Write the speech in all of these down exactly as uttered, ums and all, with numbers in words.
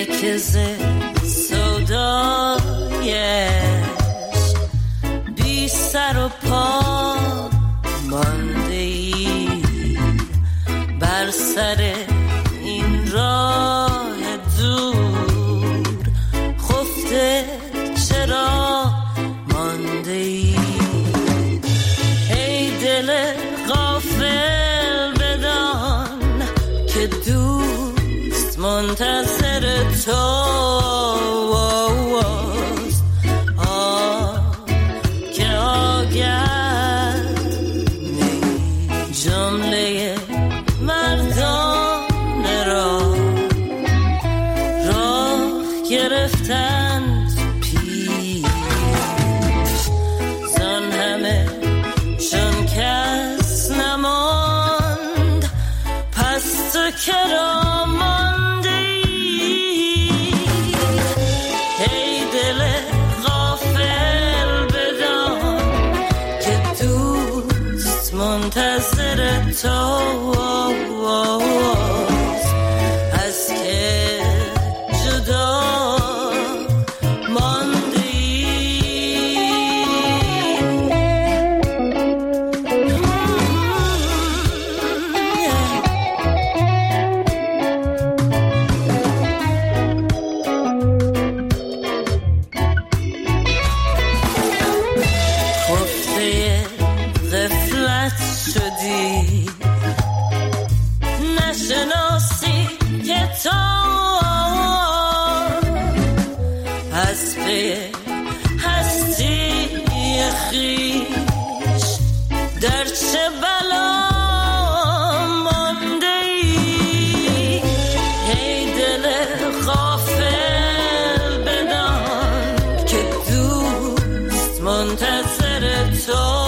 که ز سودایش بی سر و پا مانده ای، بر سر این راه دور خفته چرا مانده ای؟ ای دل غافل بدان که دوست منتظر تو چرا مانده ای؟ ای دل غافل بدان که دوست منتظر تو از که جدا مانده ای. نشناسی که تو از پی هستی خویش در چه بلا مانده ای؟ ای دل غافل بدان که دوست منتظر تو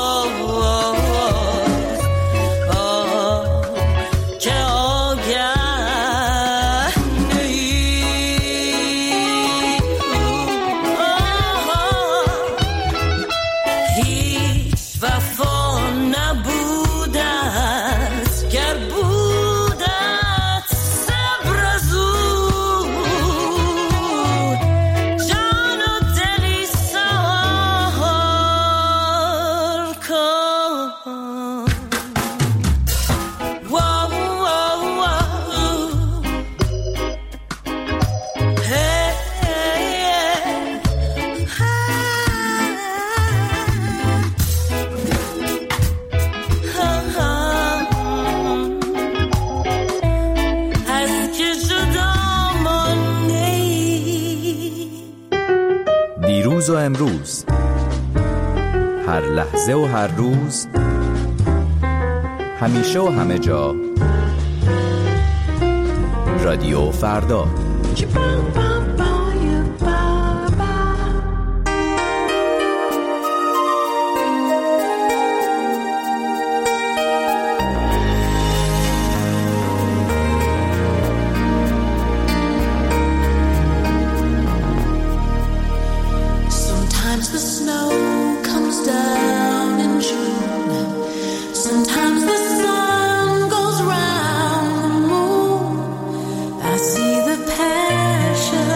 دیروز و امروز، هر لحظه و هر روز، همیشه و همه جا، رادیو فردا. See the passion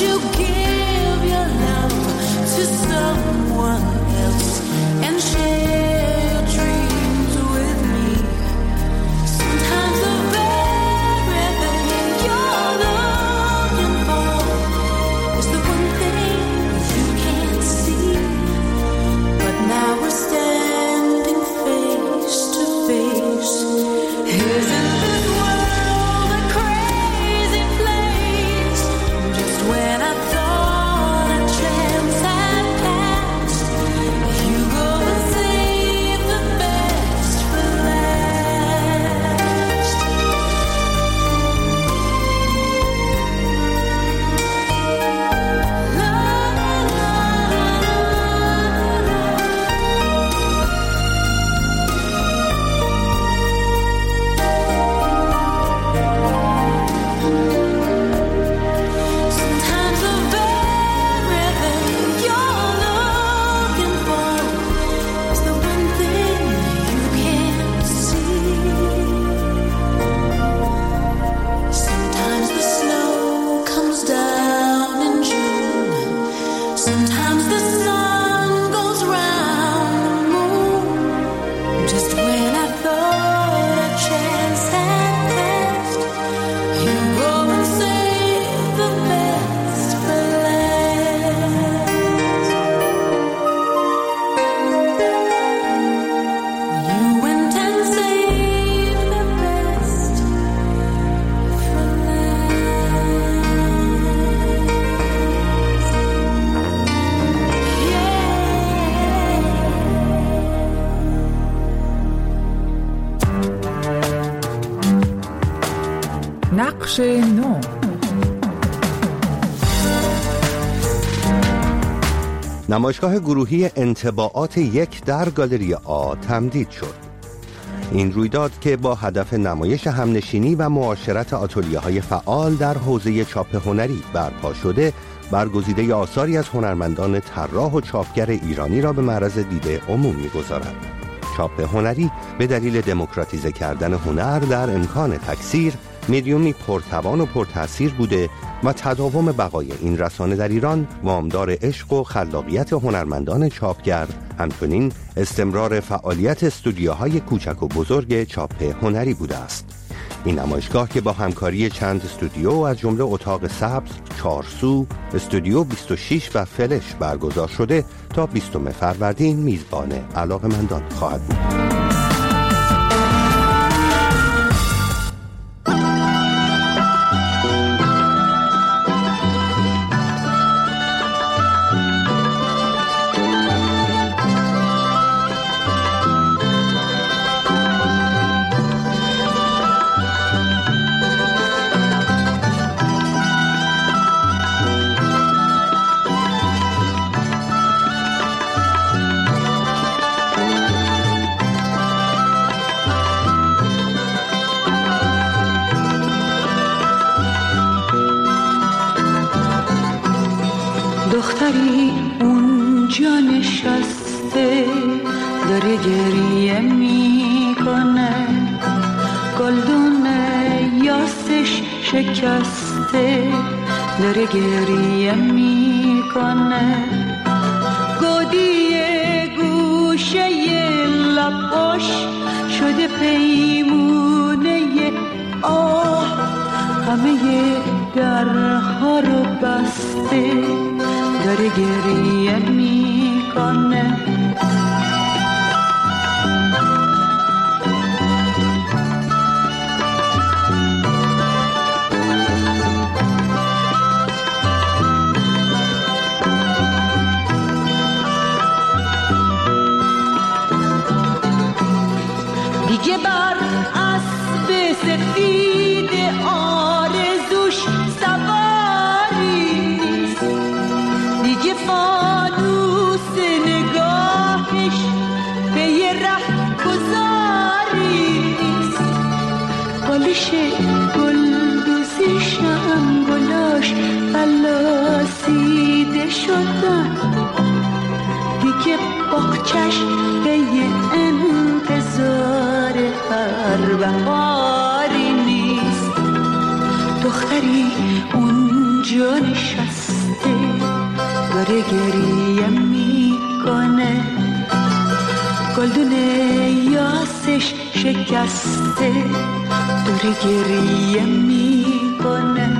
you give your love to someone else and share your dreams with me? Sometimes the very thing you're looking for is the one thing you can't see. But now we're standing face to face. Isn't this world a crazy place? Just when I thought a chance had passed, you go and save the best for last. La, la, la, sometimes the very thing you're looking for is the one thing you can't see. Sometimes the snow comes down in June. Sometimes the sun goes round the moon. Just when I thought a chance had passed, you go and save the best for last. You went and saved the best for last. نقش نو. نمایشگاه گروهی انطباعات یک در گالری آ تمدید شد. این رویداد که با هدف نمایش همنشینی و معاشرت آتلیه‌های فعال در حوزه چاپ هنری برپا شده، برگزیده آثاری از هنرمندان طراح و چاپگر ایرانی را به معرض دید عموم می‌گذارد. چاپ هنری به دلیل دموکراتیزه کردن هنر در امکان تکثیر، مدیومی پرتوان و پرتأثیر بوده و تداوم بقای این رسانه در ایران وامدار عشق و خلاقیت هنرمندان چاپگر، همچنین استمرار فعالیت استودیوهای کوچک و بزرگ چاپ هنری بوده است. این نمایشگاه که با همکاری چند استودیو از جمله اتاق سبز، چارسو، استودیو بیست و شش و فلش برگزار شده تا بیستم فروردین میزبان علاقه‌مندان خواهد بود. دختری اونجا نشسته داره گریه میکنه، گلدون یاسش شکسته داره گریه میکنه، گودی گوشه لباش شده پیمونه آه، همه درها رو بسته داره گریه میکنه. دیگه بر اسب سفید آرزوش سواری نیست، دیگه فانوس نگاهش به یه ره گذاری نیست، بالش گلدوزیش هم گلاش پلاسیده شدن، دیگه باغچش به یه انتظار هر بهاری نیست. دختری اونجا نشست داره گریه میکنه، گلدون یاسش شکسته داره گریه میکنه.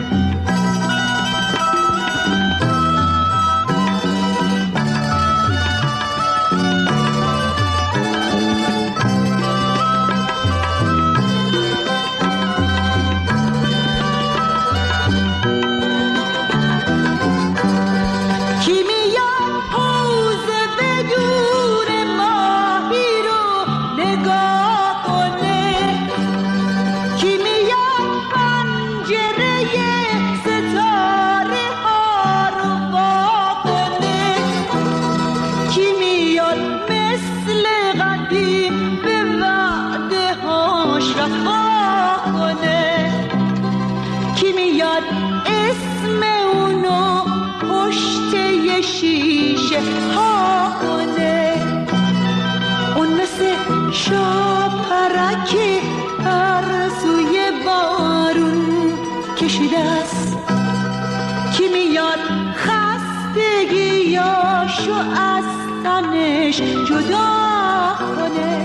خستگیاشو از تنش جدا کنه.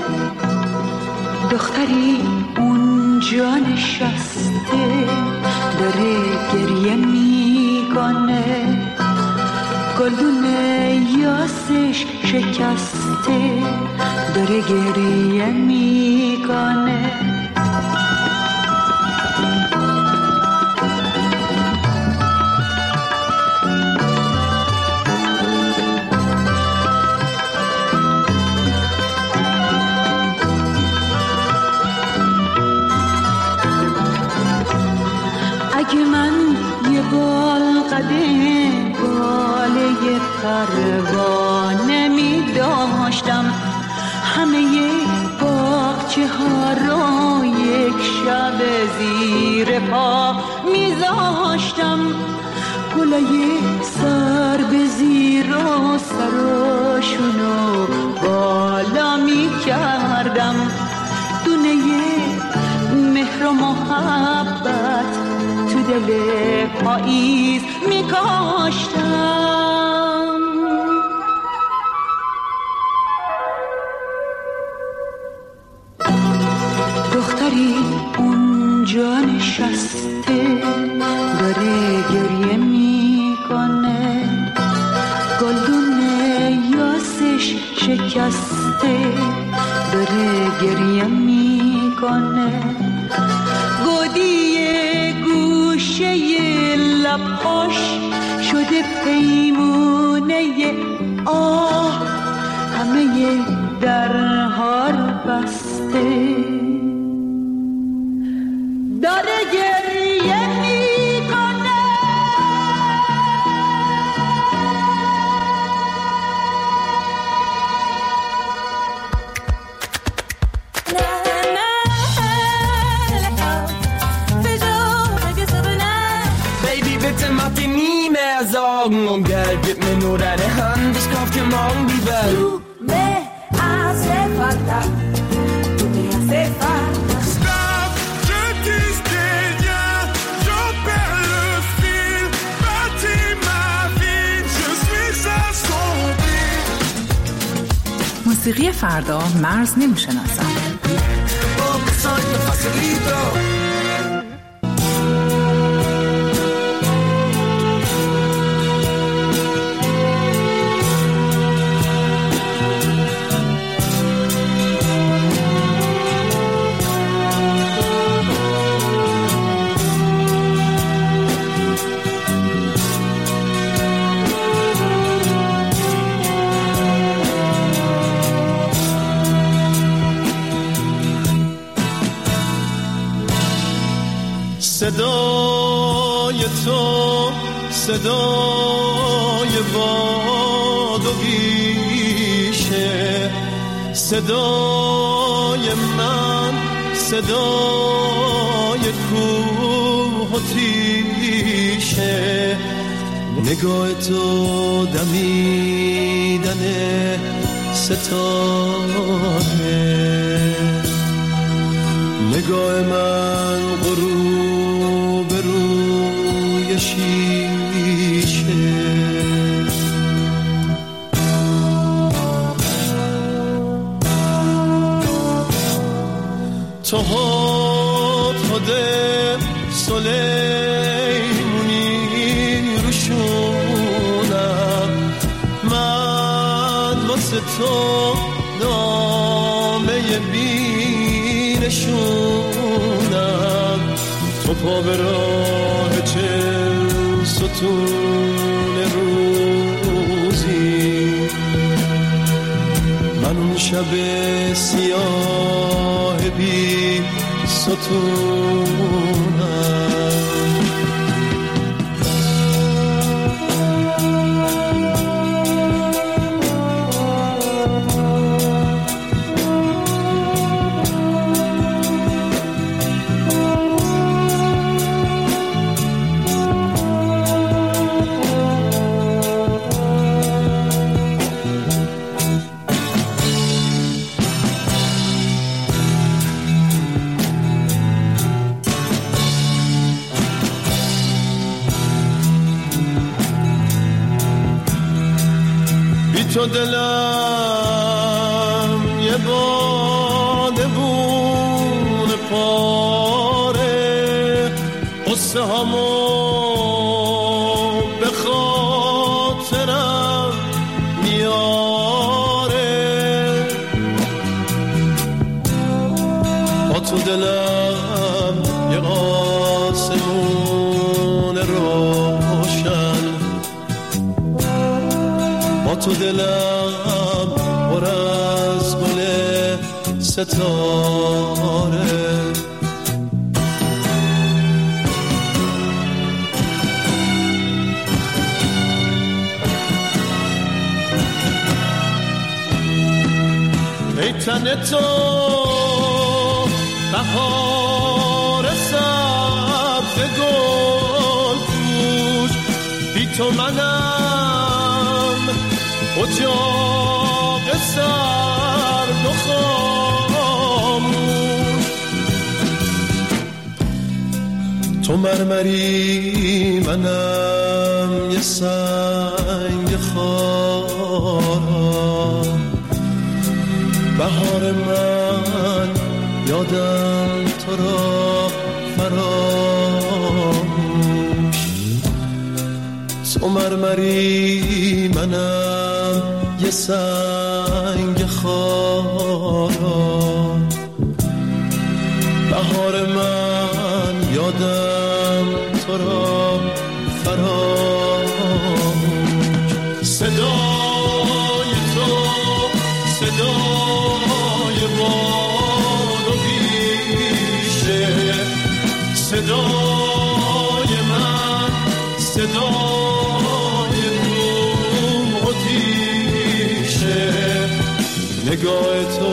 دختری اونجا نشسته داره گریه میکنه، گلدون یاسش شکسته داره گریه میکنه. اگه من یه بال قده باله پروانه می داشتم، همه باغچه ها رو یک شب زیر پا می زاشتم، گلای سر به زیر و سراشونو بالا می کردم، دونه مهر و محبت تو دل پاییز می کاشتم. دختری اونجا نشسته داره گریه میکنه، گلدون یاسش شکسته داره گریه میکنه، گودی گوشه لباش شده پیمونه آه، همه درها رو بسته داره گریه میکنه. Mach dir nie mehr Sorgen um Geld, gib mir nur deine Hand, ich kauf dir morgen die Welt. Du me hace falta, tu me hace falta. Stop, je dis rien, j'en perds le fil, bâtis ma vie, je suis assombri. موسیقی فردا مرز نمیشناسد. Oh, soy un facilito. صدای تو صدای باد و بیشه، صدای من صدای کوه و تیشه، نگاه تو دمیدن ستاره، نگاه من غروب روی شیشه. تو هد سلیمونی روشونم، من واسه تو نامه بینشونم. تو پا به راه چل ستون روزی، من اون شب سیاه بی ستونم. تو دلم یه بادبون پاره، قصه همو به خاطرم میاره. با تو دلم یه آسمون روشن، با تو دلم پر از گل ستاره. ای تن تو بهار سبز گل پوش، بی تو منم اجاق سرد و خاموش. تو مرمری منم یه سنگ خارا، بهار من یادم تو را فراموش. تو مرمری منم یه سنگ خارا، بهار من یادم تو را فراموش. صدای تو صدای باد و بیشه، صدای من صدای روح و تیشه. نگاه تو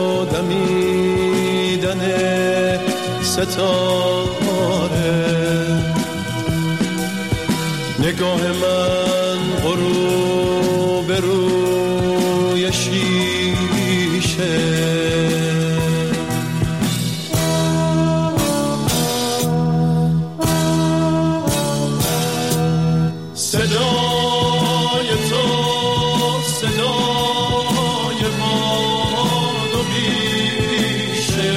دمیدن ستاره، نگاه من غروب روی شیشه. صدای تو صدای باد و بیشه،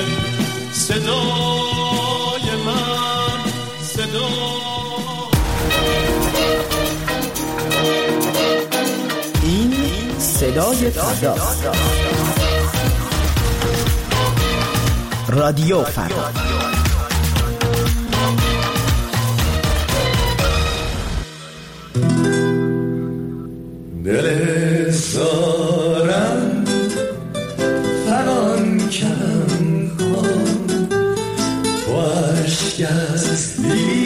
صدای من صدا. این صدای فردا، رادیو فردا. دل سارم فران کم کن، تو عشق از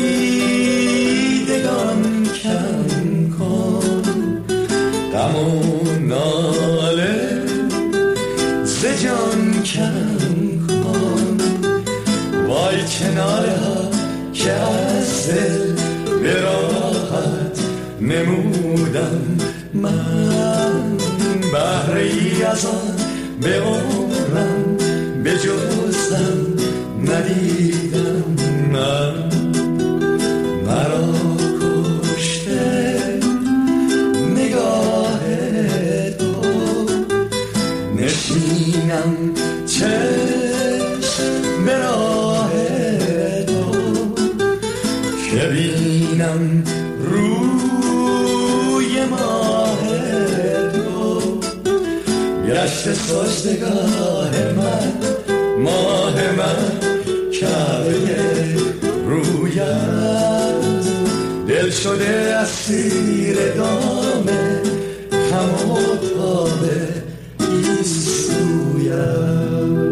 دیدگان کم کن. غم و ناله ز جان کم کن، وای کناره ها که از دل به راحت نمودم من. بهره ای از آن به عمرم به جزم ندیدم من. مرا کشته نگاه تو، نشینم چشم من روی ماه تو گشت سجدگاه من ماه من کعبه رویت دل شده اسیر دام هم و تاب ایسویت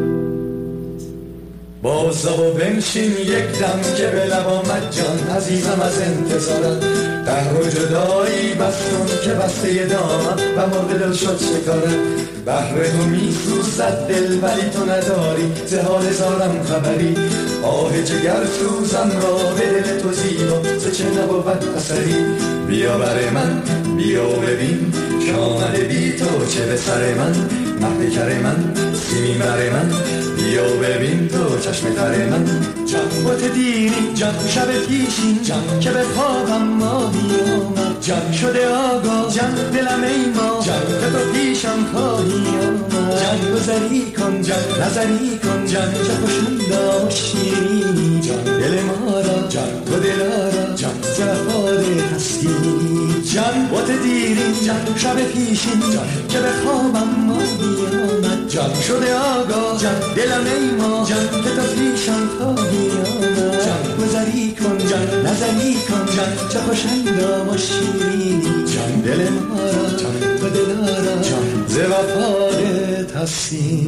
بازا و بنشین یک دم که به لب آمد جان عزیزم از انتظارت قهر و جدایی بستون که بسته دامم و مرد دل شد شکارت بحر تو می سوزد دل ولی تو نداری ز حال زارم خبری آه جگر سوزم را به دل تو زیبا ز چه نبود اثری بیا بر من بیا ببین که آمده بی تو چه به سر من مهد کر من سیمین بر من بیا ببین تو چشم تر من جنبات دیری جن شب پیشین جن که به خوابم ماهی آمد جن شده آگاه جن دلم ای ما جن که تو پیشم خواهی آمد جن گذری کن جن نظری کن جن چه خوشندا و شیرینی جن دل ما را جن تو دلارا جن زفاده هستی جن بات دیری جن شب پیشین جن که به خوابم ماهی آمد جن شده آگاه جن دلم ای ما جن که تو پیشم خواهی آمد جن گذری کن جن نظری کن جن چه خوشندا و شیرینی جن دل ما را جن تو دلارا جن ز وفادت هستی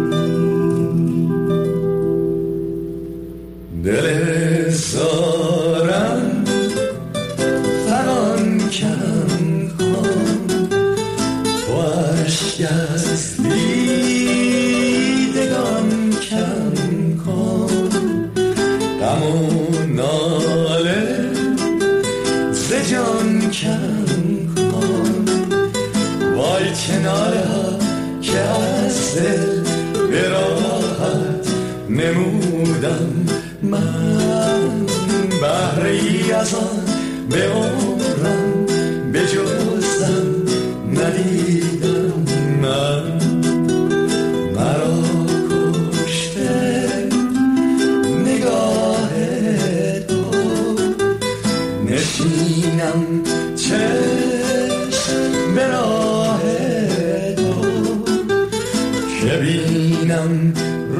دل زارم فران کم کن تو اشک از دیدگان کم کن غم و ناله ز جان کم کن وای چه ناله ها که از دل به راحت نمودم من بهره‌ای از آن به عمرم به جزم ندیدم من مرا کشته نگاه تو نشینم چشم به راه تو که بینم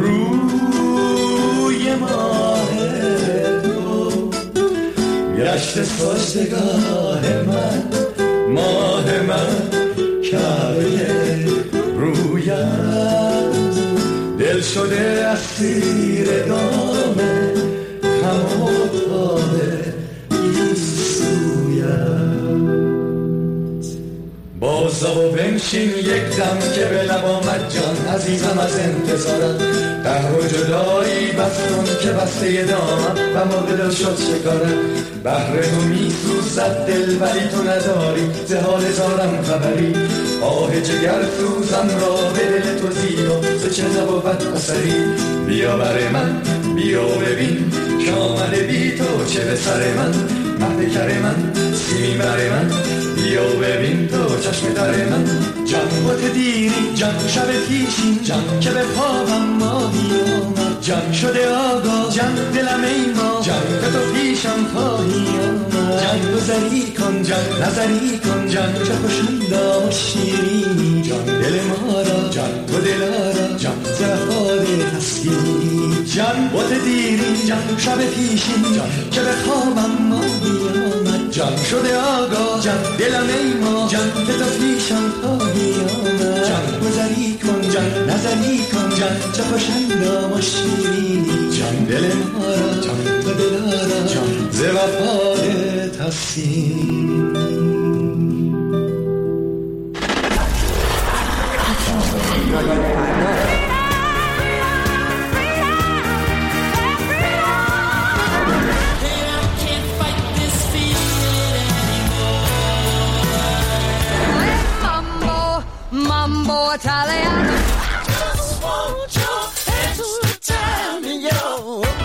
روی ماه تو گشت سجدگاه من ماه من کعبه رویت دل شده اسیر دام هم و تاب ایسویت بازا و بنشین یک دم که به لب آمد جان عزیزم از انتظارت قهر و جدایی بستون که بسته دامم و مرد دل شد شکارت بحر تو می سوزد دل ولی تو نداری ز حال زارم خبری آه جگر سوزم را به دل تو زیبا ز چه نبود اثری بیا بر من بیا ببین که آمده بی تو چه به سر من مهد کر من سیمین بر من بیا ببین تو چشم تر من جنبات دیری جن شب پیشین جن که به خوابم ماهی آمد جن شده آگاه جن دلم ای ما جن که تو پیشم خواهی آمد جن گذری کن جن نظری کن جن چه خوشندا و شیرینی جن دل ما را جن تو دلارا جن زفاده هستی جن بات دیری جن شب پیشین جن که به خوابم ماهی آمد جن شده آگاه جن دلم ای ما جن که تو پیشم خواهی آمد جن گذری کن جن نظری کن جن چه خوشندا و شیرینی جن دل ما را جن تو دلارا جن ز وفادت هستی Mambo Italiano. Just want your hands to tell me your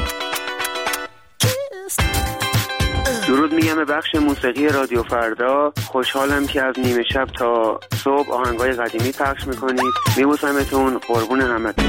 kiss. درود میگم به بخش موسیقی رادیو فردا. خوشحالم که از نیمه شب تا صبح آهنگای قدیمی پخش میکنید. میبوسمتون، قربون همتون.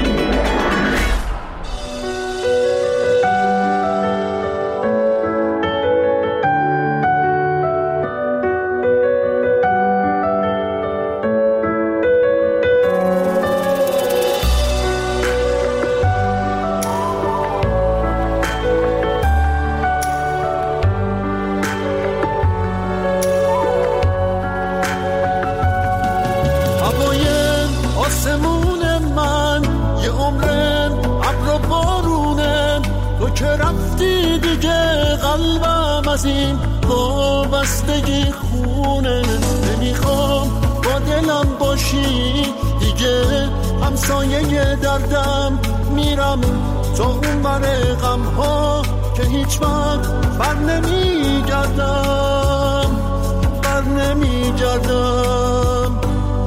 که رفتی دیگه قلبم از این وابستگی خونه نمیخوام با دلم باشی دیگه همسایه دردم میرم تا اون بر غم ها که هیچ وقت بر نمیگردم بر نمیگردم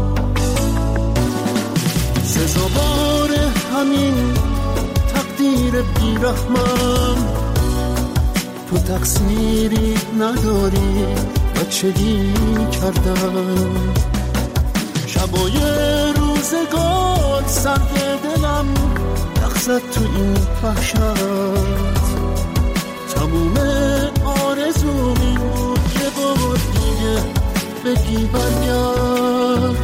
سزاوار همین تقدیر بیرحمم تو تقصیری نداری بچگی کردم شبای روزگار سرد دلم نخزد تو این وحشت تموم آرزوم این بود یه بار دیگه بگی برگرد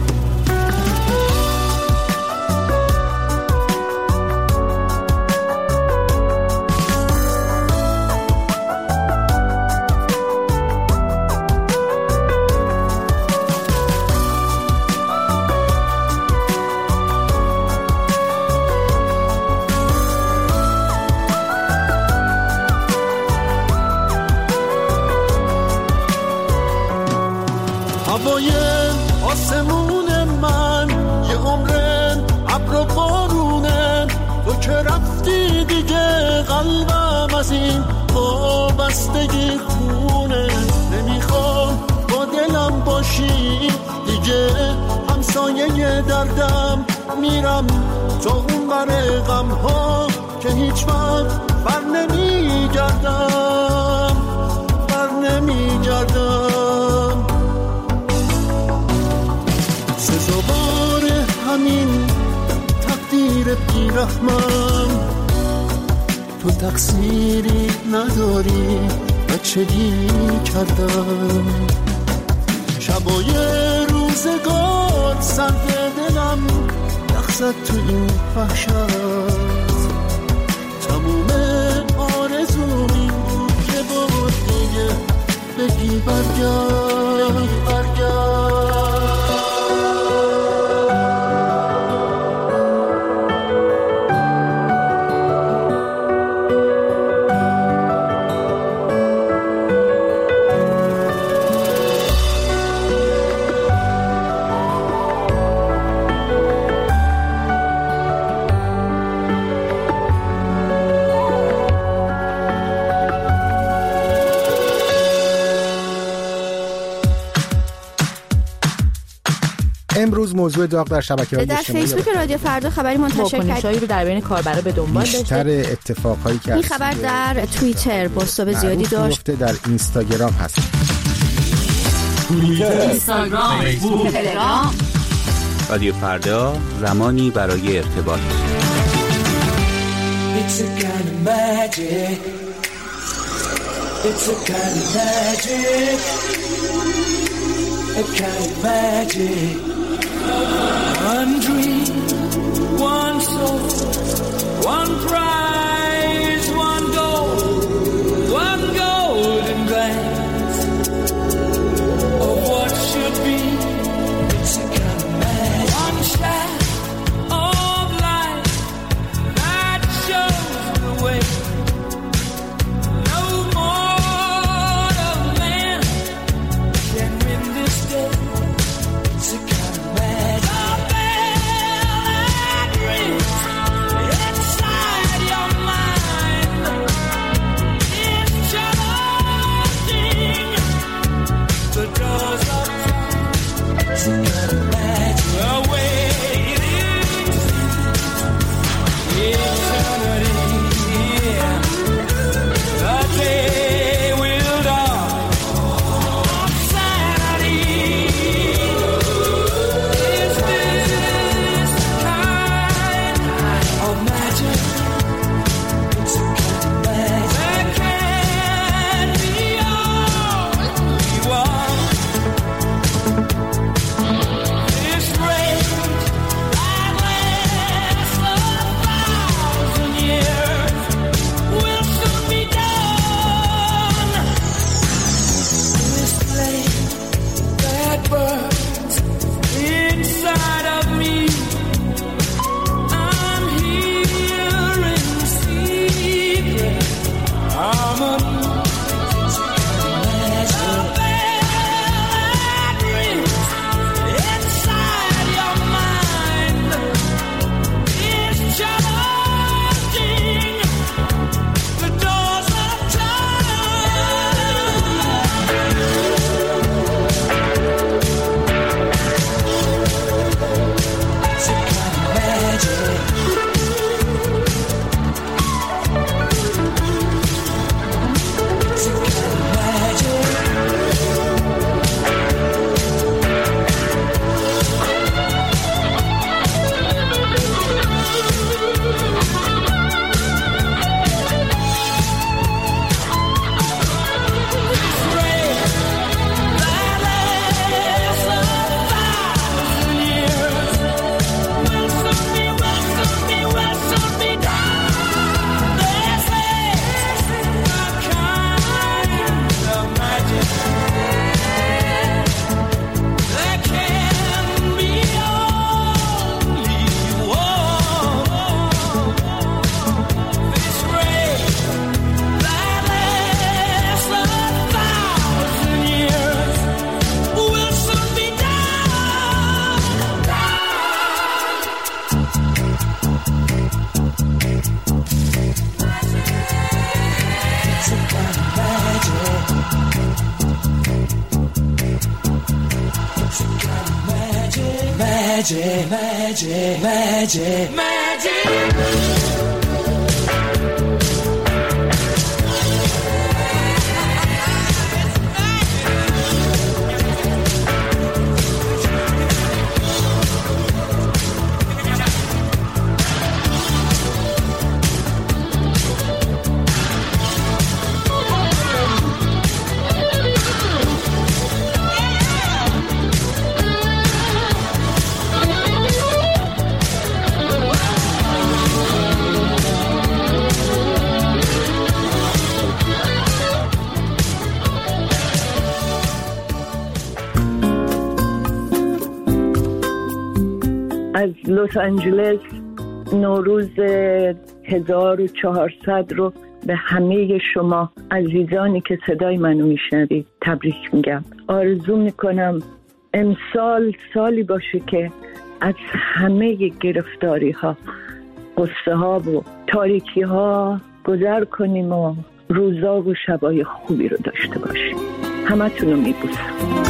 هوای آسمون من یه عمرن ابر و بارونه تو که رفتی دیگه قلبم از این وابستگی خونه نمیخوام با دلم باشی دیگه همسایه دردم میرم تا اون بر غم ها که هیچ وقت بر نمیگردم بر نمیگردم سزاوار همین تقدیر بیرحمم تو تقصیری نداری بچگی کردم شبای روزگار سرد دلم نخزد تو این وحشت تموم آرزوم این بود که بار دیگه بگی برگرد برگرد امروز موضوع داغ در شبکه‌های اجتماعی در فیسبوک رادیو فردا خبری منتشر کرد رو در بین کاربرا به دنبال داشته. بیشتر اتفاقایی که این خبر در توییتر بازتاب زیادی داشت. در اینستاگرام هست. توییتر، اینستاگرام، فیسبوک، تلگرام. رادیو فردا زمانی برای ارتباط. It's a kind of magic. It's a kind of magic. A kind of magic. One dream, one soul, one prize, one goal, one golden glance of what should be. It's a kind of magic. One shaft of light that shows the way. No mortal man can win this day. It's a kind of magic. The bell that rings inside your magic, magic, magic, magic. از لس آنجلس نوروز هزار و چهارصد رو به همه شما عزیزانی که صدای منو میشنوید تبریک میگم. آرزو میکنم امسال سالی باشه که از همه گرفتاری ها، قصه ها و تاریکی ها گذر کنیم و روزا و شبای خوبی رو داشته باشیم. همه تونو میبوسم.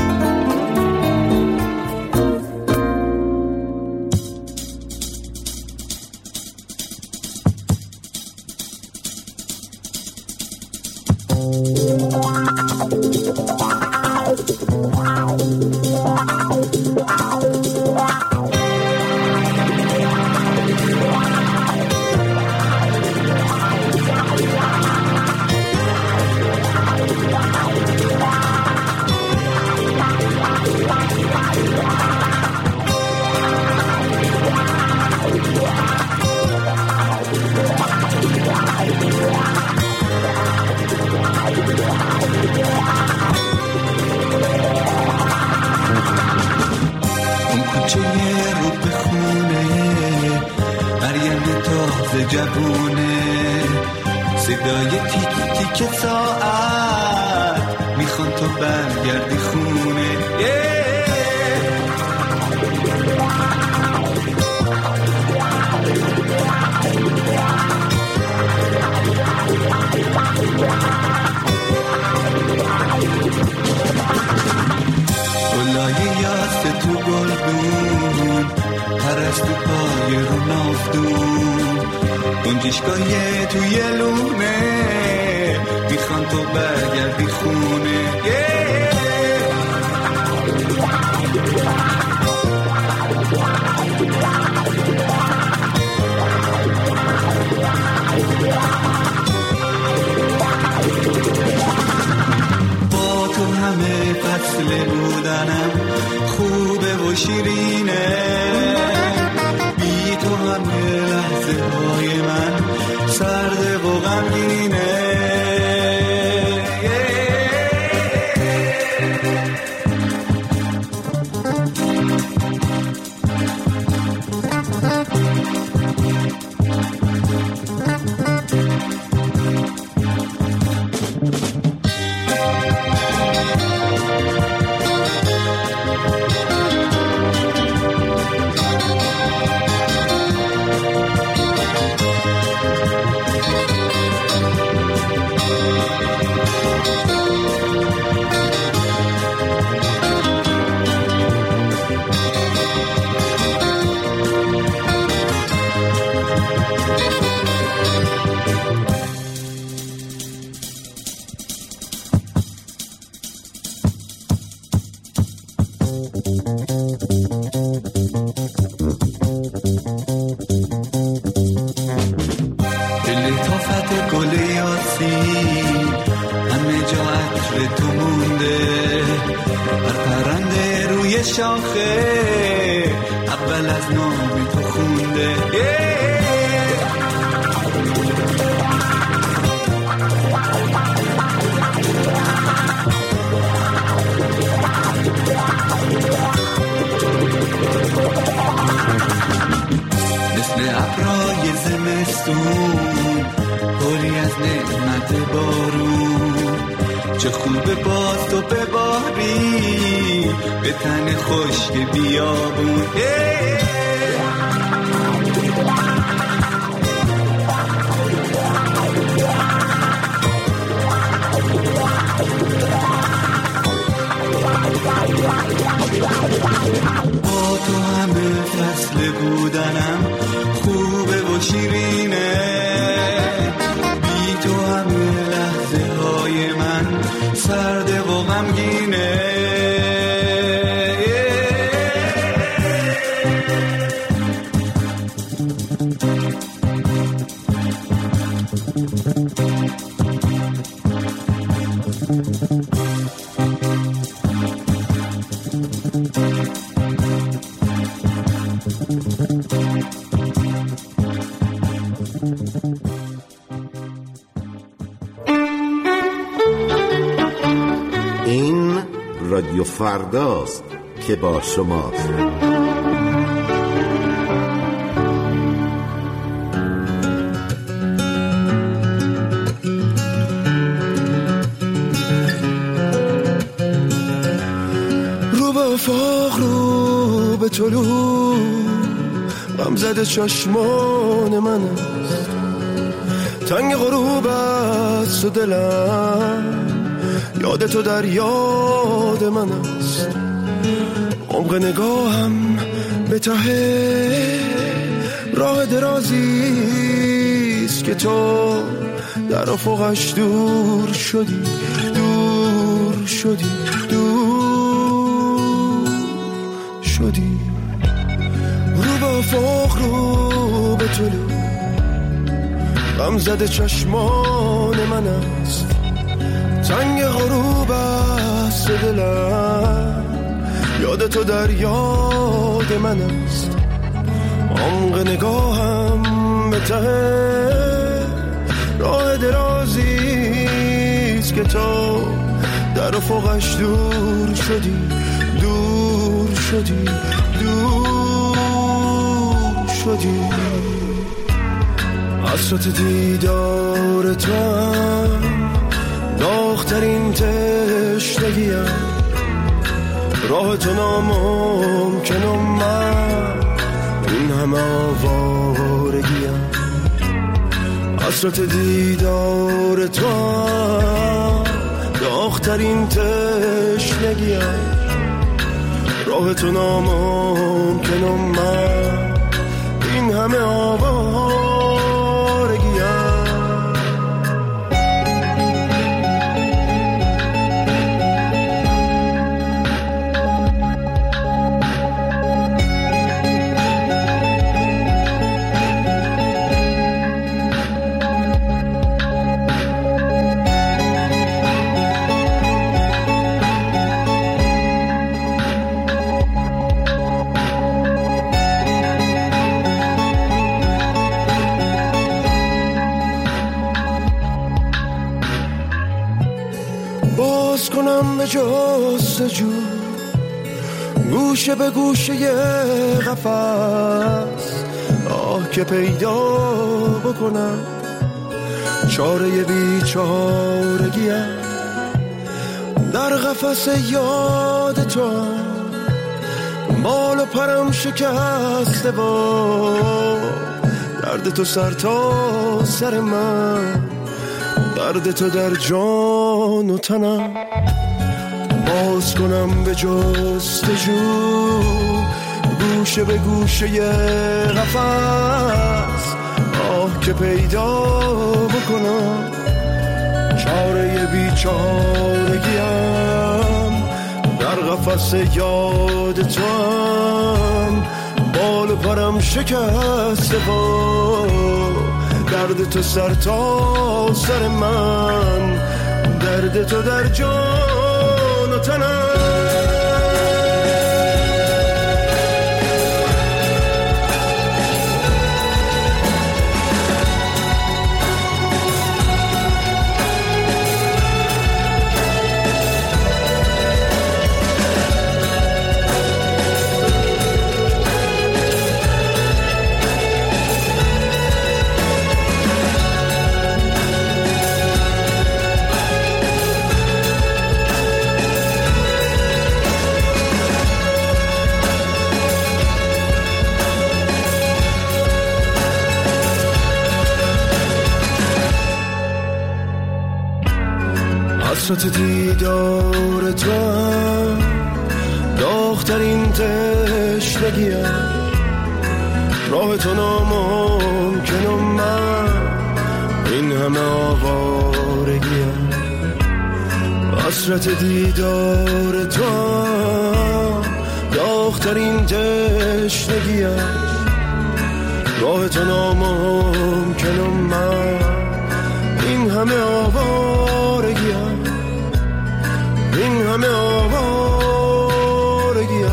چه خوبه باز تو بباری به تن خشک بیابون. با تو همه میمونه. این رادیو فرداست که با شماست. رو به افاق، رو به طلوع، غم زده چشمان من است، تنگ غروب است و دلم یاد تو در یاد من است. عمق نگاهم به ته راه درازیست که تو در افقش دور شدی، دور شدی، دور شدی. رو به افق، رو به طلوع، غم زده چشمان من است، تنگ غروب است دلم یاد تو در یاد من است. عمق نگاهم به ته راه درازیست که تو در افقش دور شدی، دور شدی، دور شدی. حسرت دیدار تو هم داغ‌ترین تشنگیم، راه تو ناممکن و من این همه آوارگیم. حسرت دیدار تو هم داغ‌ترین تشنگیم، راه تو ناممکن و من این همه آوارگیم. به جستجو گوشه به گوشه قفس، آه که پیدا بکنم چاره بیچارگیم. در قفس یاد تو بال و پرم شکسته با درد تو سر تا سر من، درد تو در جان و تنم. باز کنم به جستجو گوشه به گوشه قفس، آه که پیدا بکنم چاره بیچارگیم. در قفس یاد تو هم بال و پرم شکسته با درد تو سر تا سر من، درد تو در جان و تنم. حسرت دیدار تو هم داغ‌ترین تشنگیم، راه تو ناممکن و من این همه آوارگیم. حسرت دیدار تو داغ‌ترین تشنگیم، راه تو ناممکنم، من این همه آوارگیم، این همه آوارگیم.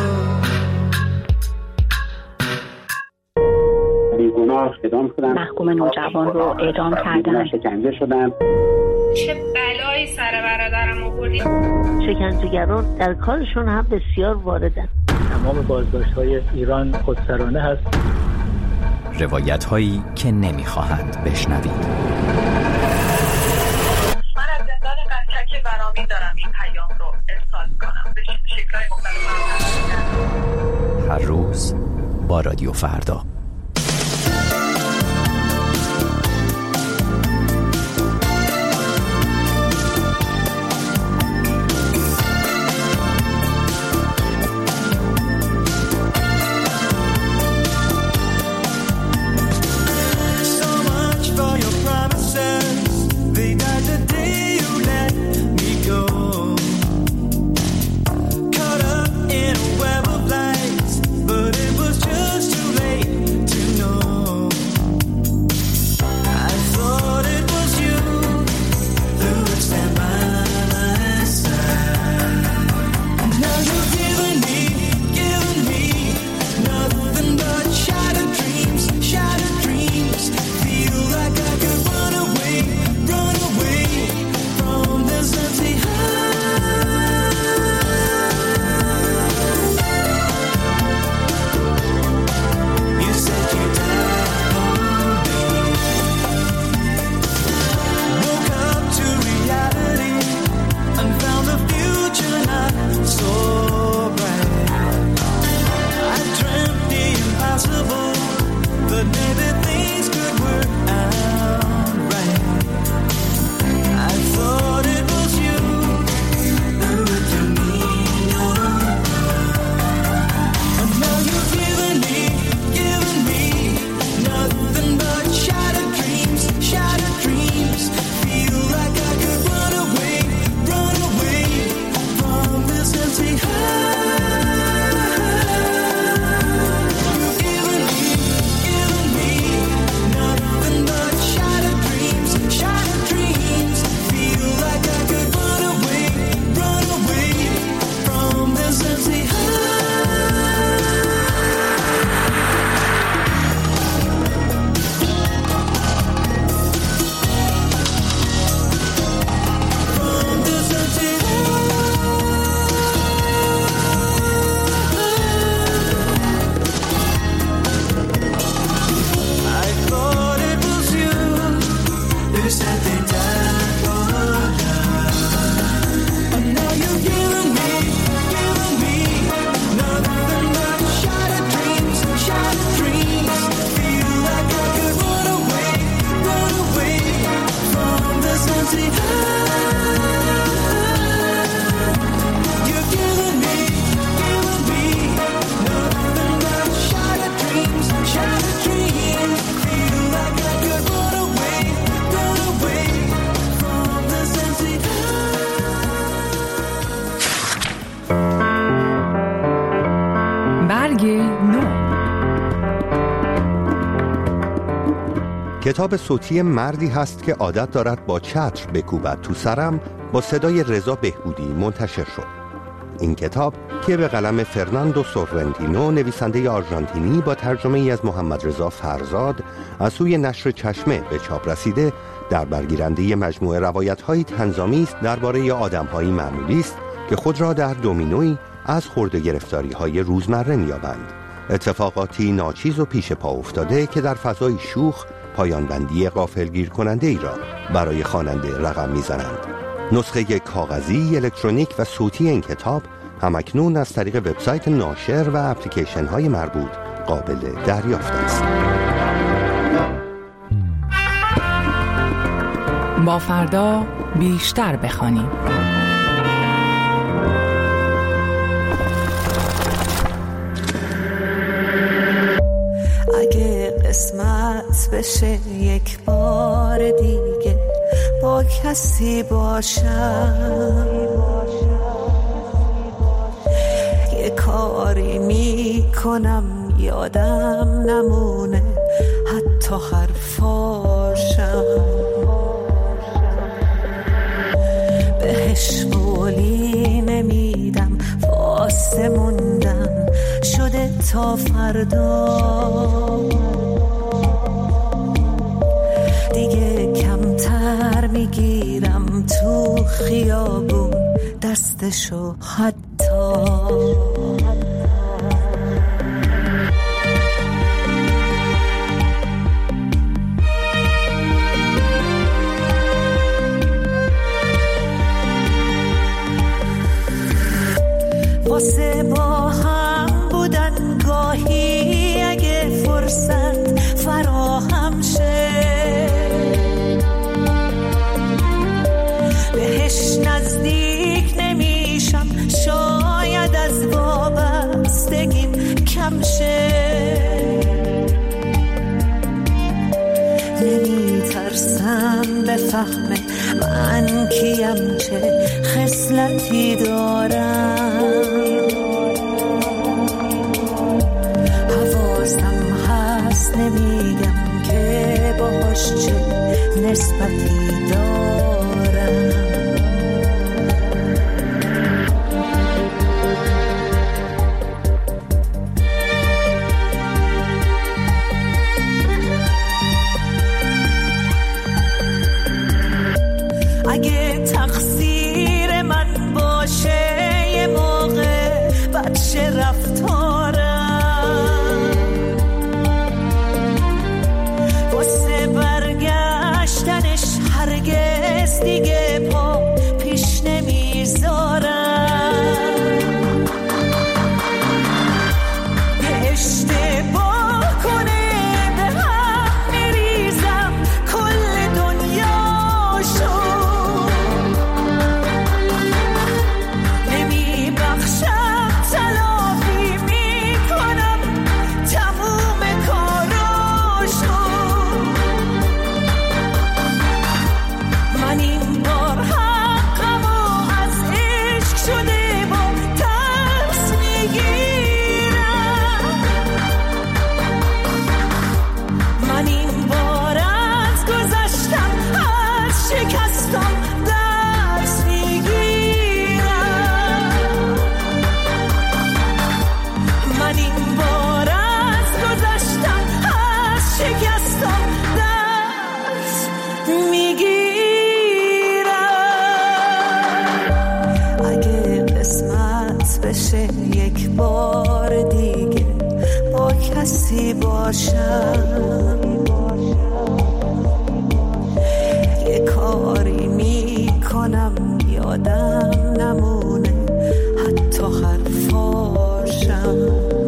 بیگناه اعدام شدن، محکوم نوجوان رو اعدام کردن، شکنجه شدن. چه بلایی سر برادرم آوردی؟ شکنجهگران در کارشون هم بسیار واردن. تمام بازداشت‌های ایران خودسرانه هست. روایت هایی که نمیخواهند بشنوید. من از زندان قزچک برامین دارم این پیام رو ارسال کنم به شکل‌های مختلف. هر روز با رادیو فردا. کتاب صوتی مردی هست که عادت دارد با چتر بکوبد تو سرم با صدای رضا بهبودی منتشر شد. این کتاب که به قلم فرناندو سوررنتینو نویسنده آرژانتینی با ترجمه ای از محمد رضا فرزاد از سوی نشر چشمه به چاپ رسیده، در برگیرنده مجموعه روایت‌های طنزآمیز است درباره آدم‌های معمولی است که خود را در دومینویی از خرده گرفتاری‌های روزمره می‌یابند. اتفاقاتی ناچیز و پیش پا افتاده که در فضای شوخ پایانبندی غافلگیر کننده ای را برای خواننده رقم میزنند. نسخه کاغذی، الکترونیک و صوتی این کتاب همکنون از طریق وبسایت ناشر و اپلیکیشن های مربوط قابل دریافت است. با فردا بیشتر بخوانیم. اگه قسمت بشه یک بار دیگه با کسی باشم، یه کاری میکنم یادم نمونه حتی حرفاشم. بهش قولی نمیدم، واسه موندم شده تا فردا. دیگه کمتر میگیرم تو خیابون دستشو حتی. واسه با هم بودن گاهی اگه فرصت فراهم شه، بهش نزدیک نمیشم، شاید از وابستگیم کم شه. نمیترسم بفهمه من کیم، چه خصلتی دارم. حواسم هست نمیگم که باهاش چه نسبتی دارم. اگه تقصیر من باشه یه موقع بچه رفتارم، واسه برگشتنش هرگز دیگه پا پیش نمیذارم. اشتباه کنه به هم میریزم کل دنیاشو، نمیبخشم تلافی میکنم تموم کاراشو. من این بار حقمو از عشق شده با ترس میگیرم. من این بار از گذشتم از شکستم درس میگیرم. من این بار از گذشتم از شکستم درس میگیرم. اگه قسمت بشه یک بار دیگه با کسی باشم، یه کاری میکنم یادم نمونه حتی حرفاشم.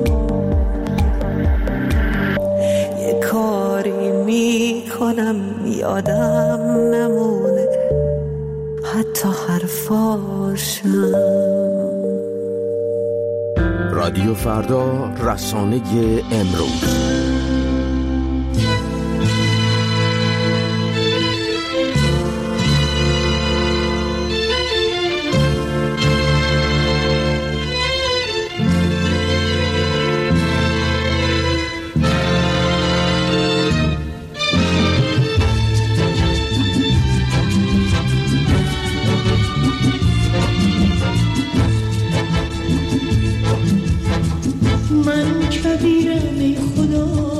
یه کاری میکنم یادم نمونه حتی حرفاشم. رادیو فردا، رسانه امروز. من کبیرم ای خدا،